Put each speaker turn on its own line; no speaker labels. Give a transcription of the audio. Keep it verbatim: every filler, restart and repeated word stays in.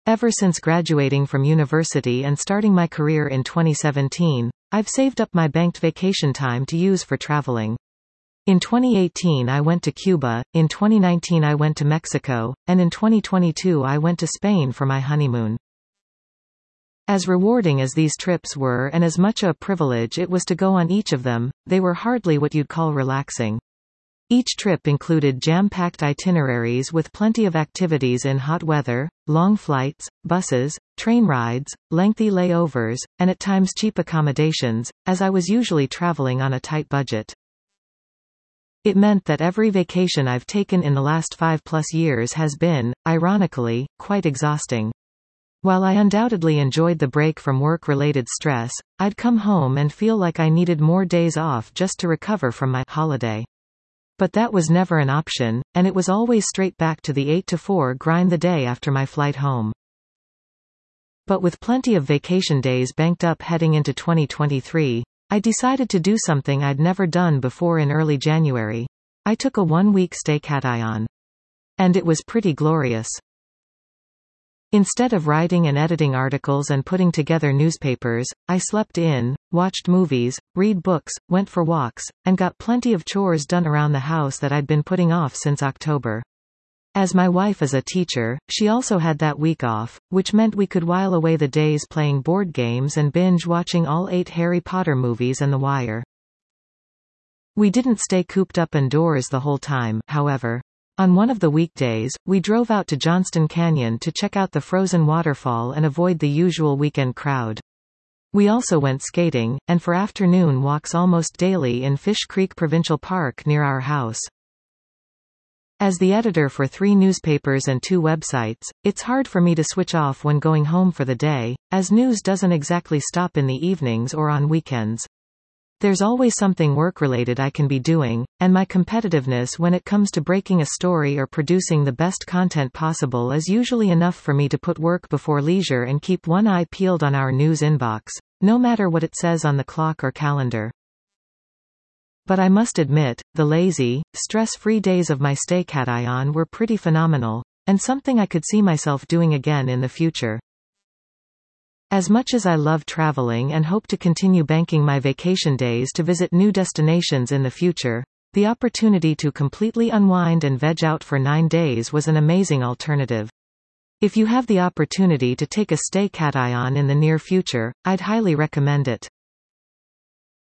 Ever since graduating from university and starting my career in twenty seventeen, I've saved up my banked vacation time to use for traveling. In twenty eighteen I went to Cuba, in twenty nineteen I went to Mexico, and in twenty twenty-two I went to Spain for my honeymoon. As rewarding as these trips were and as much a privilege it was to go on each of them, they were hardly what you'd call relaxing. Each trip included jam-packed itineraries with plenty of activities in hot weather, long flights, buses, train rides, lengthy layovers, and at times cheap accommodations, as I was usually traveling on a tight budget. It meant that every vacation I've taken in the last five-plus years has been, ironically, quite exhausting. While I undoubtedly enjoyed the break from work-related stress, I'd come home and feel like I needed more days off just to recover from my holiday. But that was never an option, and it was always straight back to the eight to four grind the day after my flight home. But with plenty of vacation days banked up heading into twenty twenty-three, I decided to do something I'd never done before in early January. I took a one-week stay cat on. And it was pretty glorious. Instead of writing and editing articles and putting together newspapers, I slept in, watched movies, read books, went for walks, and got plenty of chores done around the house that I'd been putting off since October. As my wife is a teacher, she also had that week off, which meant we could while away the days playing board games and binge-watching all eight Harry Potter movies and The Wire. We didn't stay cooped up indoors the whole time, however. On one of the weekdays, we drove out to Johnston Canyon to check out the frozen waterfall and avoid the usual weekend crowd. We also went skating, and for afternoon walks almost daily in Fish Creek Provincial Park near our house. As the editor for three newspapers and two websites, it's hard for me to switch off when going home for the day, as news doesn't exactly stop in the evenings or on weekends. There's always something work-related I can be doing, and my competitiveness when it comes to breaking a story or producing the best content possible is usually enough for me to put work before leisure and keep one eye peeled on our news inbox, no matter what it says on the clock or calendar. But I must admit, the lazy, stress-free days of my stay cat on were pretty phenomenal, and something I could see myself doing again in the future. As much as I love traveling and hope to continue banking my vacation days to visit new destinations in the future, the opportunity to completely unwind and veg out for nine days was an amazing alternative. If you have the opportunity to take a stay cat on in the near future, I'd highly recommend it.